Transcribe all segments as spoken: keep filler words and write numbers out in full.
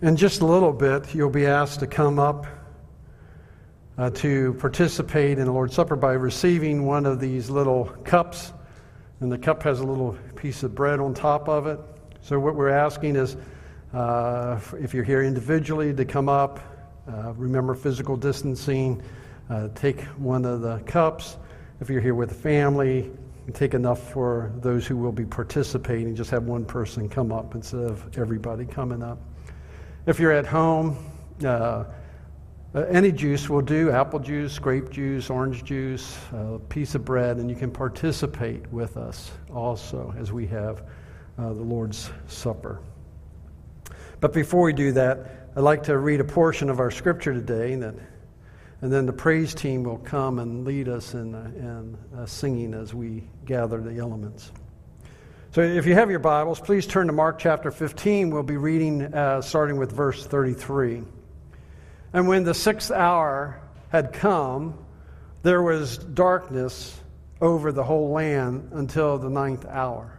In just a little bit, you'll be asked to come up uh, to participate in the Lord's Supper by receiving one of these little cups. And the cup has a little piece of bread on top of it. So what we're asking is, uh, if you're here individually, to come up, uh, remember physical distancing, uh, take one of the cups. If you're here with a family, take enough for those who will be participating. Just have one person come up instead of everybody coming up. If you're at home, uh, any juice will do, apple juice, grape juice, orange juice, a piece of bread, and you can participate with us also as we have uh, the Lord's Supper. But before we do that, I'd like to read a portion of our scripture today, and, that, and then the praise team will come and lead us in, uh, in uh, singing as we gather the elements. So if you have your Bibles, please turn to Mark chapter fifteen. We'll be reading uh, starting with verse thirty-three. And when the sixth hour had come, there was darkness over the whole land until the ninth hour.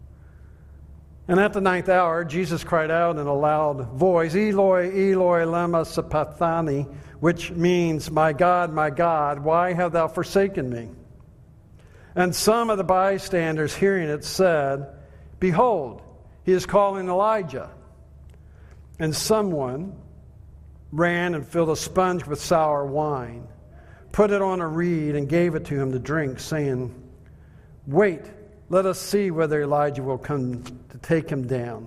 And at the ninth hour, Jesus cried out in a loud voice, Eloi, Eloi, lema sabachthani, which means, My God, my God, why have thou forsaken me? And some of the bystanders hearing it said, Behold, he is calling Elijah. And someone ran and filled a sponge with sour wine, put it on a reed, and gave it to him to drink, saying, Wait, let us see whether Elijah will come to take him down.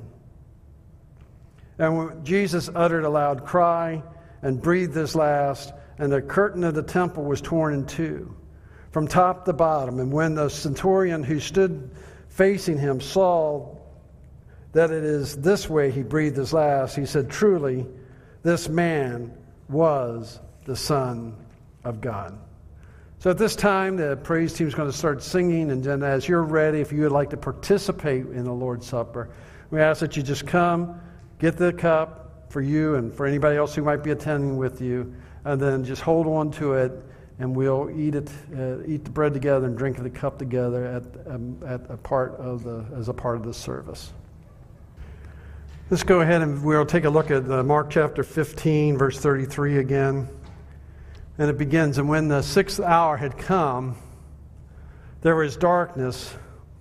And when Jesus uttered a loud cry and breathed his last, and the curtain of the temple was torn in two, from top to bottom. And when the centurion who stood facing him saw that it is this way he breathed his last, he said, Truly, this man was the Son of God. So at this time, the praise team is going to start singing, and then as you're ready, if you would like to participate in the Lord's Supper, we ask that you just come, get the cup for you and for anybody else who might be attending with you, and then just hold on to it, and we'll eat it, uh, eat the bread together and drink the cup together at um, at a part of the as a part of the service. Let's go ahead and we'll take a look at uh, Mark chapter fifteen, verse thirty-three again, and it begins. And when the sixth hour had come, there was darkness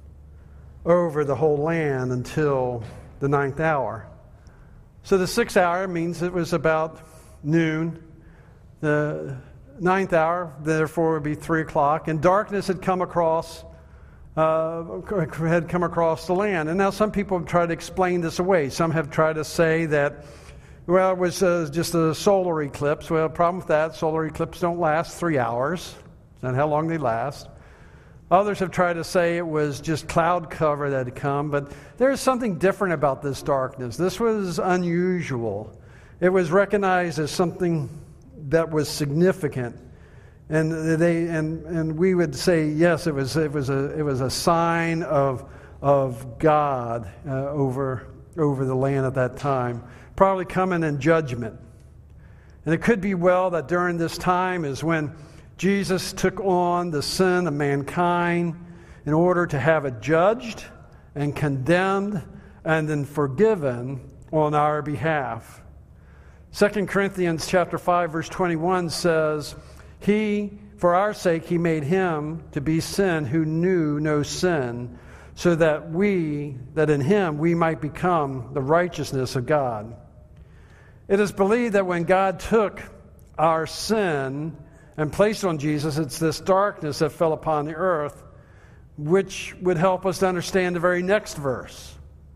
over the whole land until the ninth hour. So the sixth hour means it was about noon. The ninth hour, therefore, would be three o'clock, and darkness had come across uh, had come across the land. And now some people have tried to explain this away. Some have tried to say that, well, it was uh, just a solar eclipse. Well, the problem with that, solar eclipses don't last three hours. That's not how long they last. Others have tried to say it was just cloud cover that had come, but there's something different about this darkness. This was unusual. It was recognized as something that was significant, and they and and we would say yes, it was it was a it was a sign of of God uh, over over the land at that time, probably coming in judgment. And it could be well that during this time is when Jesus took on the sin of mankind in order to have it judged and condemned and then forgiven on our behalf. Second Corinthians chapter five, verse twenty-one says, He, for our sake, He made Him to be sin who knew no sin, so that we, that in Him we might become the righteousness of God. It is believed that when God took our sin and placed on Jesus, it's this darkness that fell upon the earth, which would help us to understand the very next verse.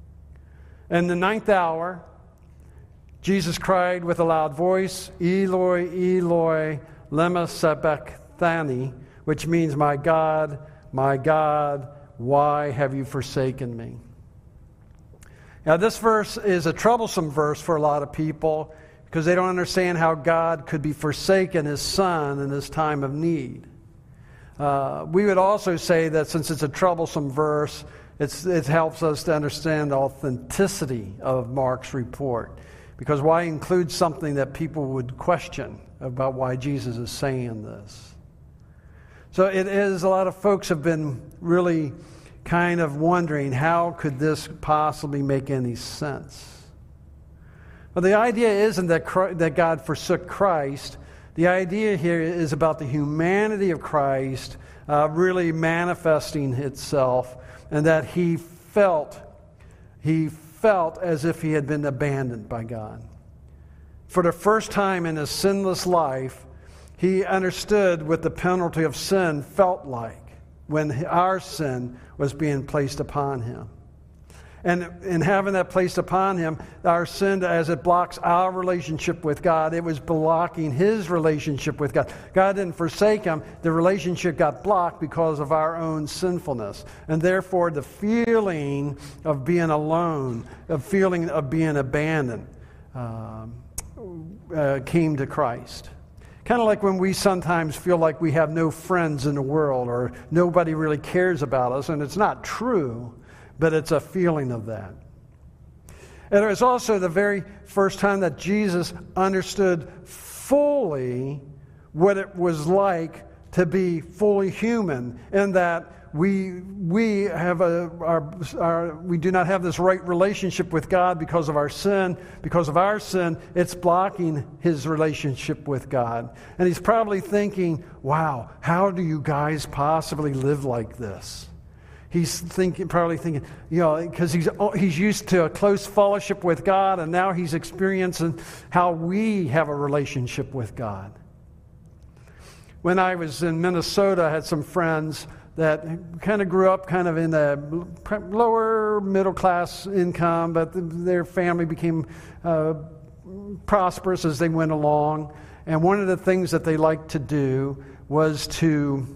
In the ninth hour, Jesus cried with a loud voice, Eloi, Eloi, lema sabachthani, which means, My God, my God, why have you forsaken me? Now, this verse is a troublesome verse for a lot of people because they don't understand how God could be forsaken His Son in His time of need. Uh, we would also say that since it's a troublesome verse, it's, it helps us to understand the authenticity of Mark's report. Because why include something that people would question about why Jesus is saying this? So it is, a lot of folks have been really kind of wondering, how could this possibly make any sense? Well, the idea isn't that Christ, that God forsook Christ. The idea here is about the humanity of Christ uh, really manifesting itself, and that he felt, he felt as if he had been abandoned by God. For the first time in his sinless life, he understood what the penalty of sin felt like when our sin was being placed upon him. And in having that placed upon him, our sin, as it blocks our relationship with God, it was blocking his relationship with God. God didn't forsake him. The relationship got blocked because of our own sinfulness. And therefore, the feeling of being alone, the feeling of being abandoned, um, uh, came to Christ. Kind of like when we sometimes feel like we have no friends in the world or nobody really cares about us, and it's not true, but it's a feeling of that. And it was also the very first time that Jesus understood fully what it was like to be fully human, in that we we have a our, our we do not have this right relationship with God because of our sin. Because of our sin, it's blocking his relationship with God. And he's probably thinking, wow, how do you guys possibly live like this? He's thinking, probably thinking, you know, because he's he's used to a close fellowship with God, and now he's experiencing how we have a relationship with God. When I was in Minnesota, I had some friends that kind of grew up kind of in a lower middle class income, but their family became uh, prosperous as they went along. And one of the things that they liked to do was to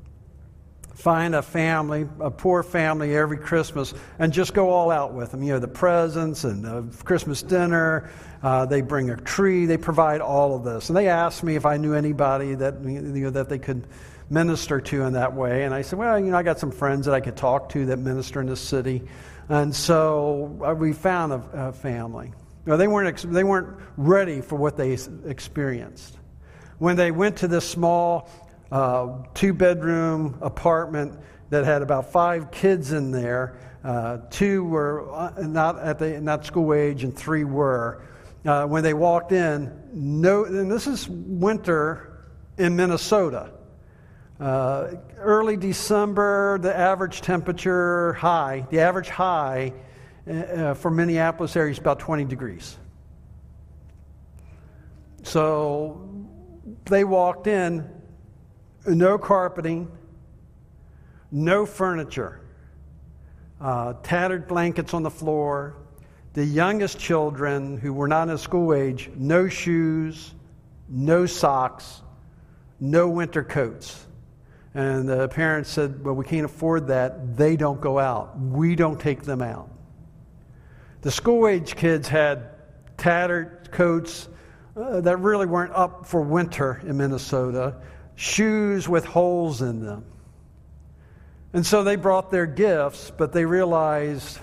find a family, a poor family every Christmas, and just go all out with them. You know, the presents and the Christmas dinner. Uh, they bring a tree. They provide all of this. And they asked me if I knew anybody that you know that they could minister to in that way. And I said, well, you know, I got some friends that I could talk to that minister in the city. And so uh, we found a, a family. You know, they weren't ex- they weren't ready for what they experienced. When they went to this small Uh, two-bedroom apartment that had about five kids in there. Uh, two were not at the not school age, and three were. Uh, when they walked in, no, and this is winter in Minnesota. Uh, early December, the average temperature high, the average high uh, for Minneapolis area is about twenty degrees. So they walked in. No carpeting, no furniture, uh, tattered blankets on the floor. The youngest children who were not in school age, no shoes, no socks, no winter coats. And the parents said, well, we can't afford that. They don't go out. We don't take them out. The school age kids had tattered coats uh, that really weren't up for winter in Minnesota. Shoes with holes in them. And so they brought their gifts, but they realized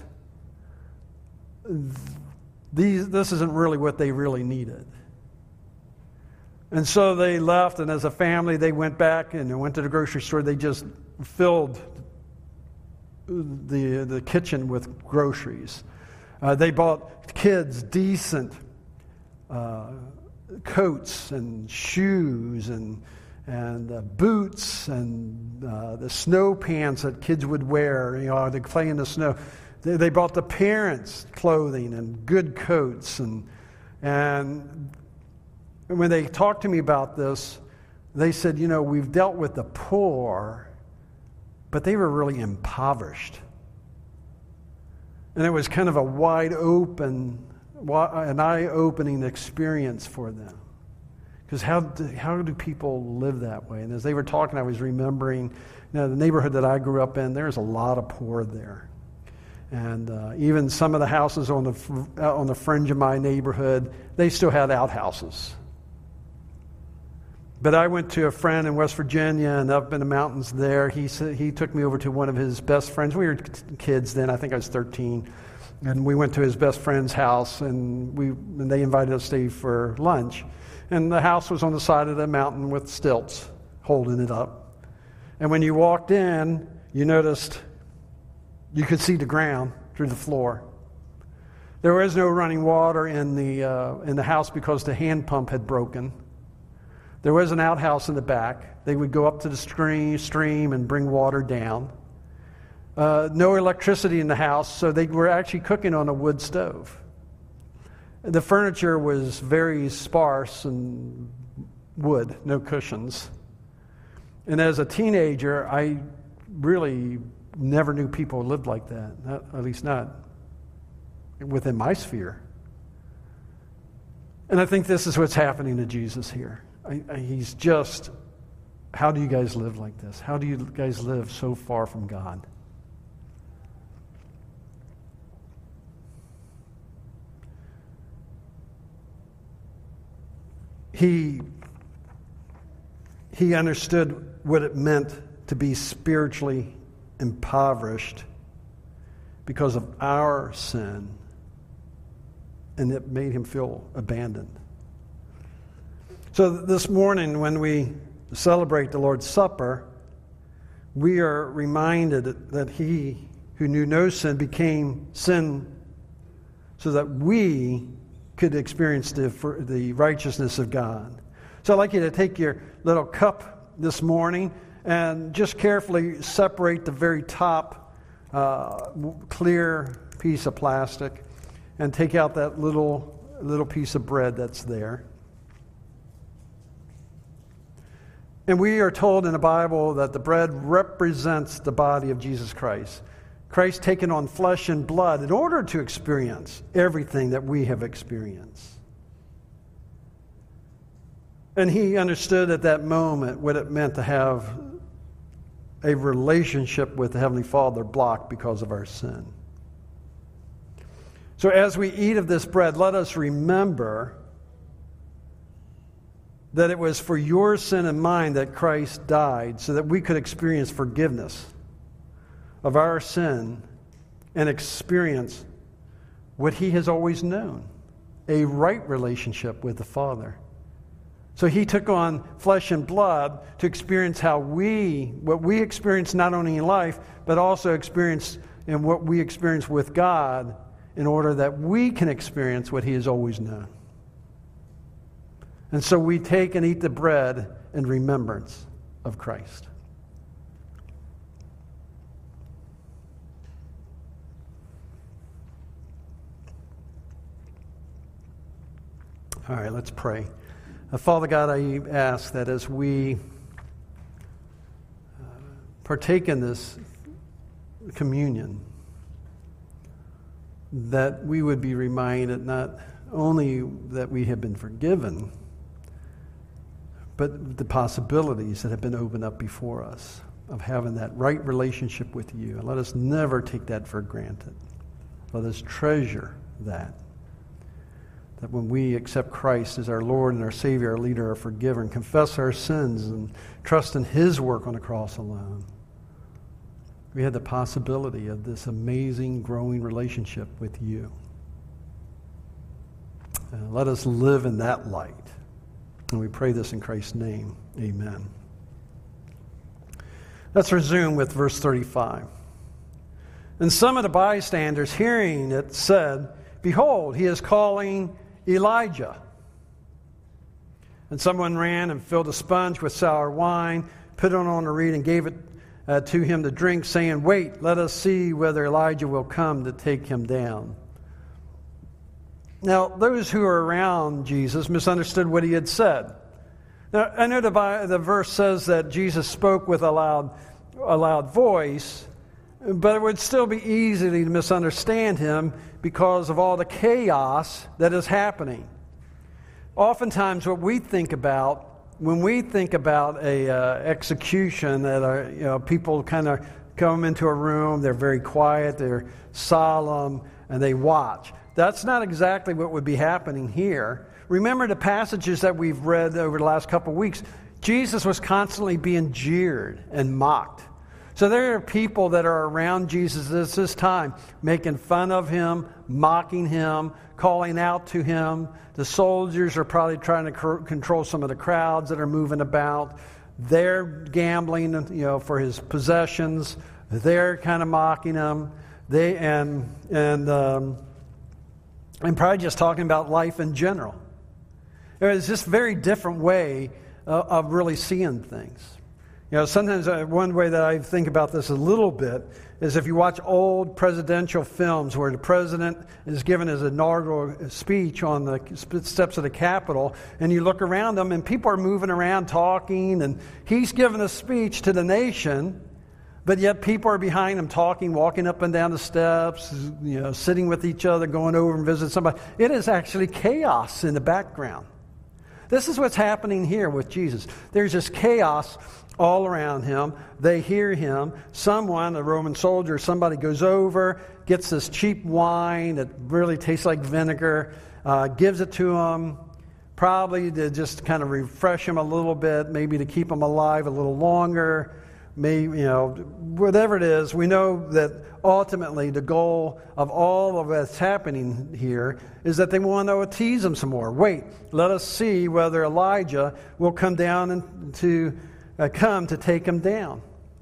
these, this isn't really what they really needed. And so they left, and as a family, they went back and they went to the grocery store. They just filled the, the kitchen with groceries. Uh, they bought kids decent uh, coats and shoes and and uh, boots and uh, the snow pants that kids would wear, you know, to play in the snow. They, they bought the parents clothing and good coats. And, and when they talked to me about this, they said, you know, we've dealt with the poor, but they were really impoverished. And it was kind of a wide open, an eye-opening experience for them. Because how do, how do people live that way? And as they were talking, I was remembering, you know, the neighborhood that I grew up in, there's a lot of poor there. And uh, even some of the houses on the on the fringe of my neighborhood, they still had outhouses. But I went to a friend in West Virginia and up in the mountains there. He said, he took me over to one of his best friends. We were kids then. I think I was thirteen. And we went to his best friend's house, and we and they invited us to stay for lunch. And the house was on the side of the mountain with stilts holding it up. And when you walked in, you noticed you could see the ground through the floor. There was no running water in the uh, in the house because the hand pump had broken. There was an outhouse in the back. They would go up to the stream, stream and bring water down. Uh, no electricity in the house, so they were actually cooking on a wood stove. The furniture was very sparse and wood, no cushions. And as a teenager, I really never knew people who lived like that, not, at least not within my sphere. And I think this is what's happening to Jesus here. I, I, he's just, how do you guys live like this? How do you guys live so far from God? He, he understood what it meant to be spiritually impoverished because of our sin, and it made him feel abandoned. So this morning, when we celebrate the Lord's Supper, we are reminded that he who knew no sin became sin so that we could experience the, the righteousness of God. So I'd like you to take your little cup this morning and just carefully separate the very top uh, clear piece of plastic and take out that little little piece of bread that's there. And we are told in the Bible that the bread represents the body of Jesus Christ. Christ taken on flesh and blood in order to experience everything that we have experienced. And he understood at that moment what it meant to have a relationship with the Heavenly Father blocked because of our sin. So as we eat of this bread, let us remember that it was for your sin and mine that Christ died so that we could experience forgiveness of our sin and experience what he has always known, a right relationship with the Father. So he took on flesh and blood to experience how we, what we experience not only in life, but also experience in what we experience with God in order that we can experience what he has always known. And so we take and eat the bread in remembrance of Christ. All right, let's pray. Uh, Father God, I ask that as we uh, partake in this communion, that we would be reminded not only that we have been forgiven, but the possibilities that have been opened up before us of having that right relationship with you. And let us never take that for granted. Let us treasure that. That when we accept Christ as our Lord and our Savior, our leader, our forgiver, and confess our sins and trust in his work on the cross alone, we have the possibility of this amazing growing relationship with you. Uh, let us live in that light. And we pray this in Christ's name. Amen. Let's resume with verse thirty-five. And some of the bystanders, hearing it, said, "Behold, he is calling Elijah." And someone ran and filled a sponge with sour wine, put it on a reed, and gave it uh, to him to drink, saying, "Wait, let us see whether Elijah will come to take him down." Now, those who were around Jesus misunderstood what he had said. Now, I know the, the verse says that Jesus spoke with a loud, a loud voice, but it would still be easy to misunderstand him because of all the chaos that is happening. Oftentimes, what we think about when we think about a uh, execution, that are, you know, people kind of come into a room, they're very quiet, they're solemn, and they watch. That's not exactly what would be happening here. Remember the passages that we've read over the last couple of weeks. Jesus was constantly being jeered and mocked. So there are people that are around Jesus at this time, making fun of him, mocking him, calling out to him. The soldiers are probably trying to c- control some of the crowds that are moving about. They're gambling, you know, for his possessions. They're kind of mocking him. They and and um, and probably just talking about life in general. It was just a very different way uh, of really seeing things. You know, sometimes uh, one way that I think about this a little bit is if you watch old presidential films where the president is giving his inaugural speech on the steps of the Capitol, and you look around them and people are moving around talking, and he's giving a speech to the nation, but yet people are behind him talking, walking up and down the steps, you know, sitting with each other, going over and visit somebody. It is actually chaos in the background. This is what's happening here with Jesus. There's just chaos all around him. They hear him. Someone, a Roman soldier, somebody goes over, gets this cheap wine that really tastes like vinegar, uh, gives it to him, probably to just kind of refresh him a little bit, maybe to keep him alive a little longer. Maybe, you know, whatever it is, we know that ultimately the goal of all of what's happening here is that they want to tease him some more. Wait, let us see whether Elijah will come down and to uh, come to take him down.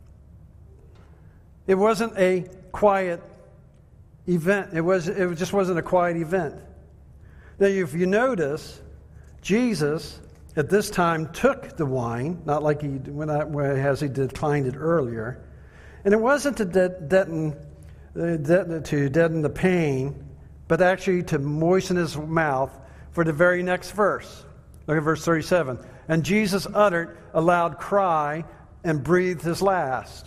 It wasn't a quiet event. It was. It just wasn't a quiet event. Now, if you notice, Jesus at this time took the wine, not like he when I, when, as he declined it earlier, and it wasn't to de- deaden, uh, de- to deaden the pain, but actually to moisten his mouth for the very next verse. Look at verse thirty-seven. And Jesus uttered a loud cry and breathed his last.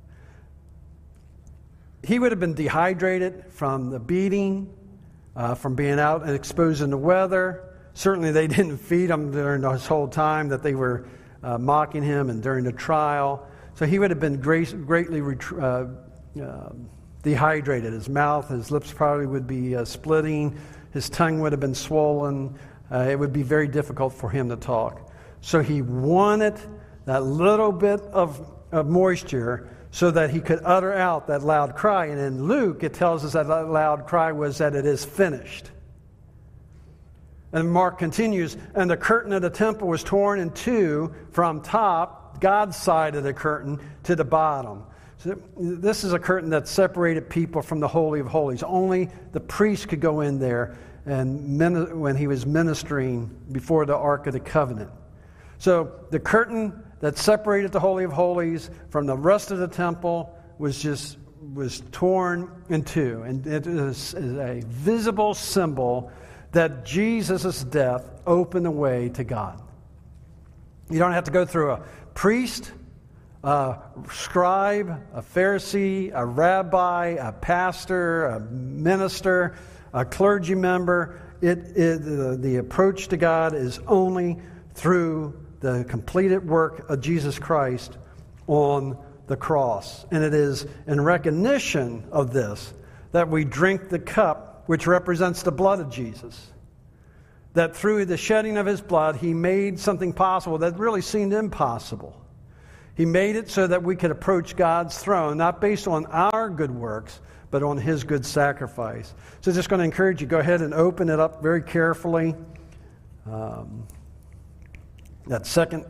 He would have been dehydrated from the beating, uh, from being out and exposed in the weather. Certainly they didn't feed him during this whole time that they were uh, mocking him and during the trial. So he would have been great, greatly uh, uh, dehydrated. His mouth, his lips probably would be uh, splitting. His tongue would have been swollen. Uh, it would be very difficult for him to talk. So he wanted that little bit of, of moisture so that he could utter out that loud cry. And in Luke, it tells us that that loud cry was that it is finished. And Mark continues, and the curtain of the temple was torn in two from top, God's side of the curtain, to the bottom. So this is a curtain that separated people from the Holy of Holies. Only the priest could go in there and min- when he was ministering before the Ark of the Covenant. So the curtain that separated the Holy of Holies from the rest of the temple was just was torn in two. And it is, is a visible symbol that Jesus' death opened the way to God. You don't have to go through a priest, a scribe, a Pharisee, a rabbi, a pastor, a minister, a clergy member. It, it, the, the approach to God is only through the completed work of Jesus Christ on the cross. And it is in recognition of this that we drink the cup which represents the blood of Jesus. That through the shedding of his blood, he made something possible that really seemed impossible. He made it so that we could approach God's throne, not based on our good works, but on his good sacrifice. So just going to encourage you, go ahead and open it up very carefully. Um, that second,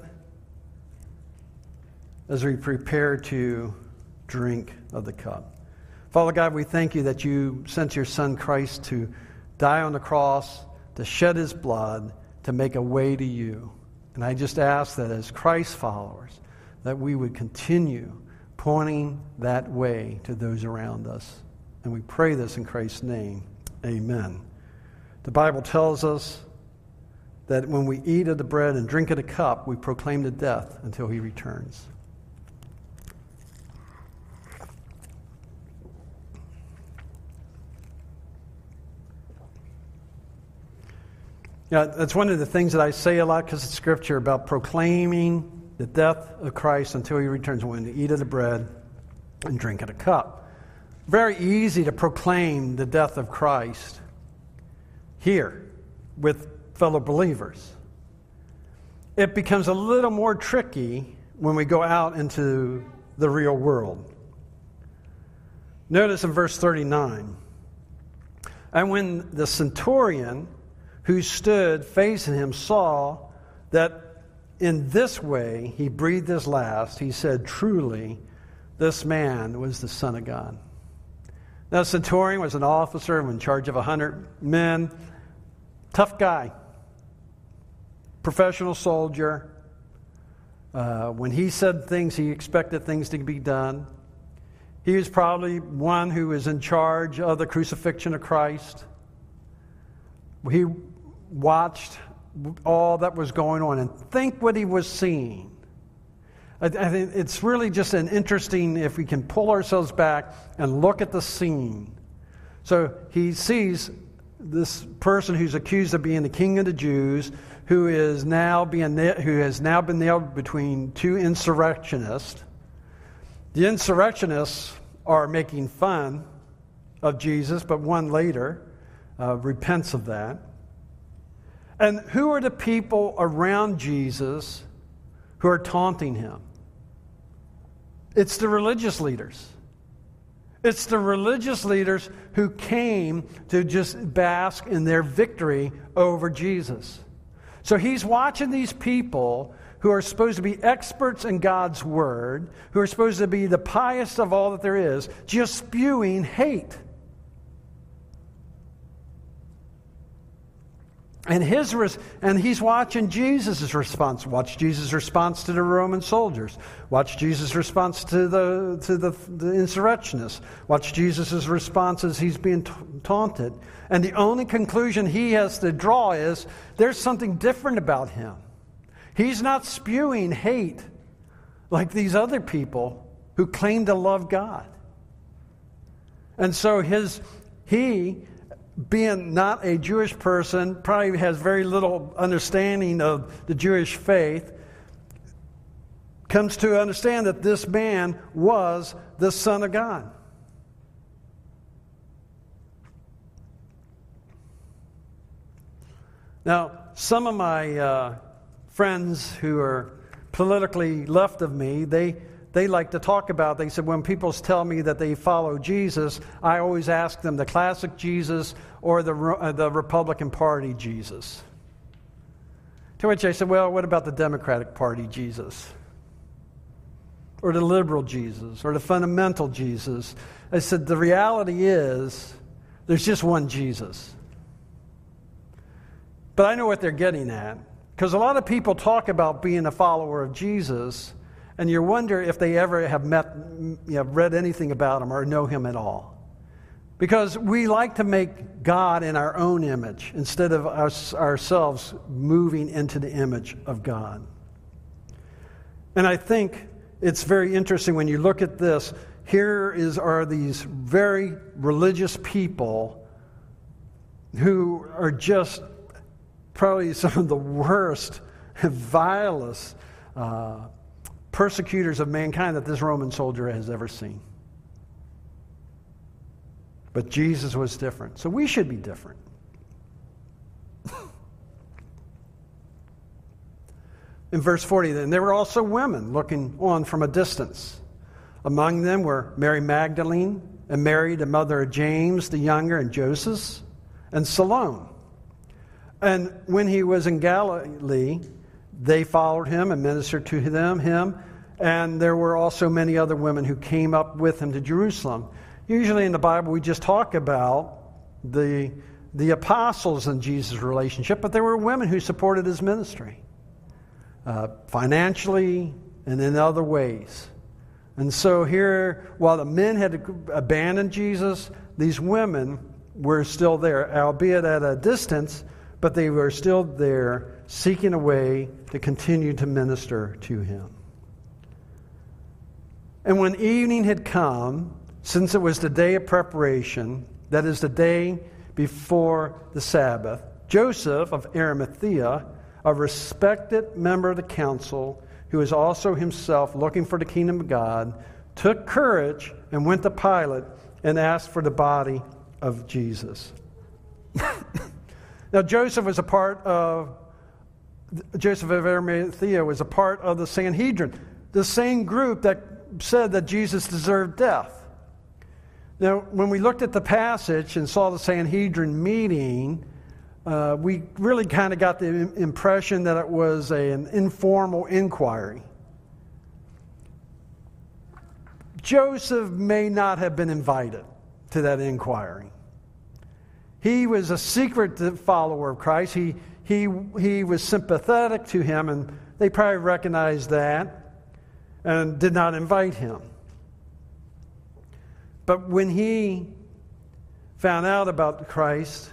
as we prepare to drink of the cup. Father God, we thank you that you sent your Son Christ to die on the cross, to shed his blood, to make a way to you. And I just ask that as Christ followers, that we would continue pointing that way to those around us. And we pray this in Christ's name. Amen. The Bible tells us that when we eat of the bread and drink of the cup, we proclaim the death until he returns. Yeah, that's one of the things that I say a lot because it's Scripture about proclaiming the death of Christ until he returns. When we eat of the bread and drink of the cup. Very easy to proclaim the death of Christ here with fellow believers. It becomes a little more tricky when we go out into the real world. Notice in verse thirty-nine, and when the centurion who stood facing him saw that in this way he breathed his last, he said, truly, this man was the Son of God. Now, centurion was an officer in charge of a hundred men. Tough guy. Professional soldier. Uh, when he said things, he expected things to be done. He was probably one who was in charge of the crucifixion of Christ. He watched all that was going on and think what he was seeing. I, I think it's really just an interesting, if we can pull ourselves back and look at the scene. So he sees this person who's accused of being the king of the Jews, who is now being who has now been nailed between two insurrectionists. The insurrectionists are making fun of Jesus, but one later uh, repents of that. And who are the people around Jesus who are taunting him? It's the religious leaders. It's the religious leaders who came to just bask in their victory over Jesus. So he's watching these people who are supposed to be experts in God's Word, who are supposed to be the pious of all that there is, just spewing hate. And his res- and he's watching Jesus' response. Watch Jesus' response to the Roman soldiers. Watch Jesus' response to the to the, the insurrectionists. Watch Jesus' response as he's being ta- taunted. And the only conclusion he has to draw is there's something different about him. He's not spewing hate like these other people who claim to love God. And so his he, being not a Jewish person, probably has very little understanding of the Jewish faith, comes to understand that this man was the Son of God. Now, some of my uh, friends who are politically left of me, they they like to talk about, they said, when people tell me that they follow Jesus, I always ask them the classic Jesus or the uh, the Republican Party Jesus. To which I said, well, what about the Democratic Party Jesus? Or the liberal Jesus? Or the fundamental Jesus? I said, the reality is, there's just one Jesus. But I know what they're getting at. Because a lot of people talk about being a follower of Jesus, and you wonder if they ever have met, you know, read anything about him or know him at all. Because we like to make God in our own image instead of us, ourselves moving into the image of God. And I think it's very interesting when you look at this. Here is are these very religious people who are just probably some of the worst, vilest uh, persecutors of mankind that this Roman soldier has ever seen. But Jesus was different. So we should be different. In verse forty, then, there were also women looking on from a distance. Among them were Mary Magdalene, and Mary, the mother of James the younger, and Joseph, and Salome. And when he was in Galilee, they followed him and ministered to them, him. And there were also many other women who came up with him to Jerusalem. Usually in the Bible, we just talk about the, the apostles and Jesus' relationship, but there were women who supported his ministry, uh, financially and in other ways. And so here, while the men had abandoned Jesus, these women were still there, albeit at a distance, but they were still there seeking a way to continue to minister to him. And when evening had come, since it was the day of preparation, that is the day before the Sabbath, Joseph of Arimathea, a respected member of the council, who was also himself looking for the kingdom of God, took courage and went to Pilate and asked for the body of Jesus. Now, Joseph was a part of, Joseph of Arimathea was a part of the Sanhedrin, the same group that said that Jesus deserved death. Now, when we looked at the passage and saw the Sanhedrin meeting, uh, we really kind of got the impression that it was a, an informal inquiry. Joseph may not have been invited. to that inquiry. He was a secret follower of Christ. He, he, he was sympathetic to him, and they probably recognized that and did not invite him. But when he found out about Christ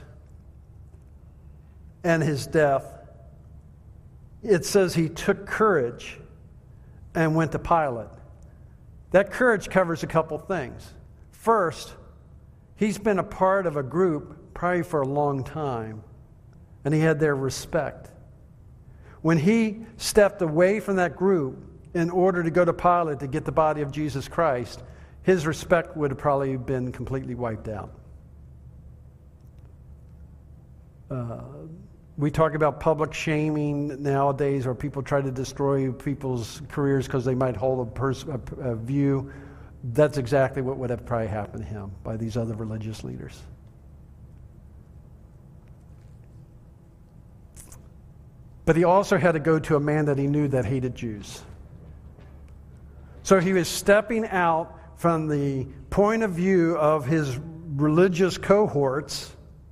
and his death, it says he took courage and went to Pilate. That courage covers a couple things. First, he's been a part of a group probably for a long time, and he had their respect. When he stepped away from that group in order to go to Pilate to get the body of Jesus Christ, his respect would have probably been completely wiped out. Uh, we talk about public shaming nowadays, where people try to destroy people's careers because they might hold a, pers- a, a view. That's exactly what would have probably happened to him by these other religious leaders. But he also had to go to a man that he knew that hated Jews. So he was stepping out from the point of view of his religious cohorts,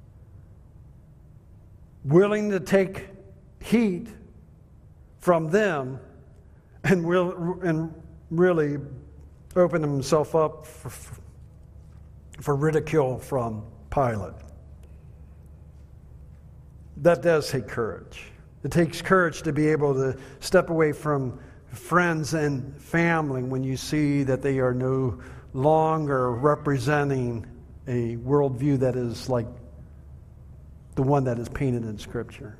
willing to take heat from them, and, will, and really open himself up for, for ridicule from Pilate. That does take courage. It takes courage to be able to step away from friends and family when you see that they are no longer representing a worldview that is like the one that is painted in Scripture.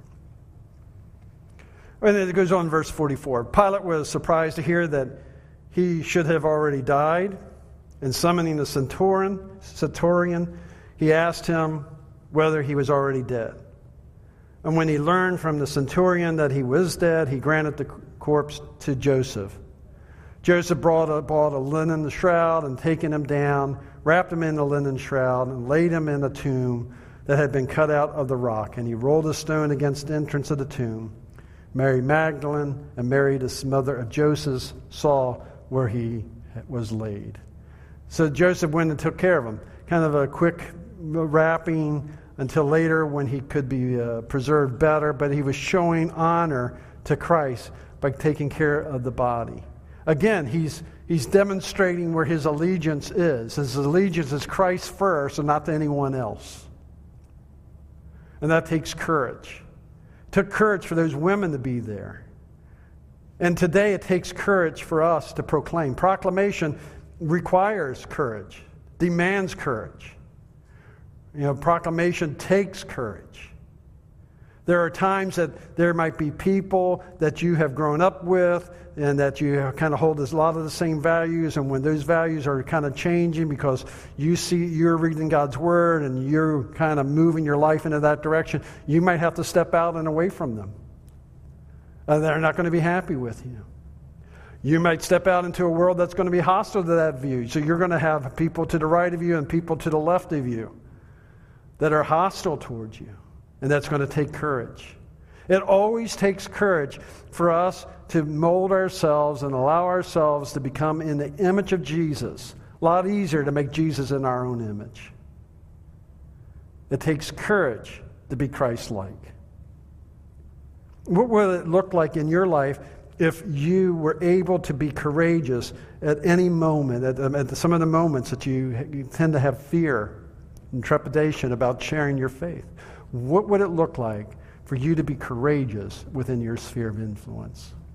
And then it goes on in verse forty-four. Pilate was surprised to hear that he should have already died, and summoning the centurion, centurion, he asked him whether he was already dead. And when he learned from the centurion that he was dead, he granted the corpse to Joseph. Joseph brought a, bought a linen shroud, and taking him down, wrapped him in the linen shroud, and laid him in a tomb that had been cut out of the rock. And he rolled a stone against the entrance of the tomb. Mary Magdalene and Mary, the mother of Joseph, saw where he was laid. So Joseph went and took care of him. Kind of a quick wrapping until later when he could be uh, preserved better, but he was showing honor to Christ by taking care of the body. Again, he's he's demonstrating where his allegiance is. His allegiance is Christ first and not to anyone else. And that takes courage. It took courage for those women to be there. And today it takes courage for us to proclaim. Proclamation requires courage, demands courage. You know, proclamation takes courage. There are times that there might be people that you have grown up with and that you kind of hold a lot of the same values, and when those values are kind of changing because you see you're reading God's Word and you're kind of moving your life into that direction, you might have to step out and away from them. Uh, they're not going to be happy with you. You might step out into a world that's going to be hostile to that view, so you're going to have people to the right of you and people to the left of you that are hostile towards you. And that's going to take courage. It always takes courage for us to mold ourselves and allow ourselves to become in the image of Jesus. A lot easier to make Jesus in our own image. It takes courage to be Christ-like. What would it look like in your life if you were able to be courageous at any moment, at, at some of the moments that you, you tend to have fear and trepidation about sharing your faith? What would it look like for you to be courageous within your sphere of influence?